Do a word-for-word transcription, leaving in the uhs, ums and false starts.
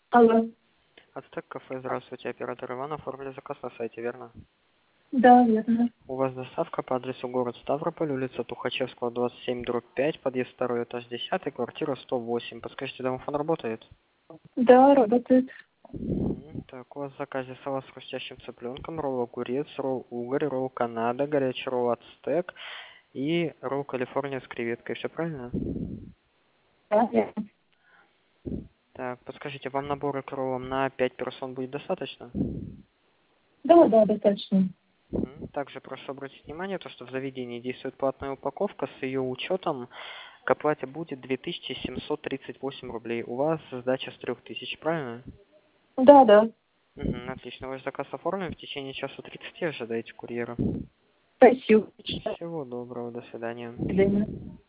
Алло. Ацтек кафе, здравствуйте, оператор Иван, оформили заказ на сайте, верно? Да, верно. У вас доставка по адресу город Ставрополь, улица Тухачевского, двадцать семь, дробь пять, подъезд второй, этаж десять, квартира сто восемь. Подскажите, домофон работает? Да, работает. Мгм. Так, у вас в заказе салат с хрустящим цыпленком, ролл огурец, ролл угорь, ролл Канада, горячий ролл ацтек и ролл Калифорния с креветкой. Все правильно? Да, верно. Так, подскажите, вам набора к роллам на пять персон будет достаточно? Да, да, достаточно. Мгм. Также прошу обратить внимание, то, что в заведении действует платная упаковка, с ее учетом к оплате будет две тысячи семьсот тридцать восемь рублей. У вас сдача с трех тысяч, правильно? Да, да. Мгм, отлично, ваш заказ оформлен, в течение часа тридцати ожидайте курьера. Спасибо. Всего доброго, до свидания. До свидания.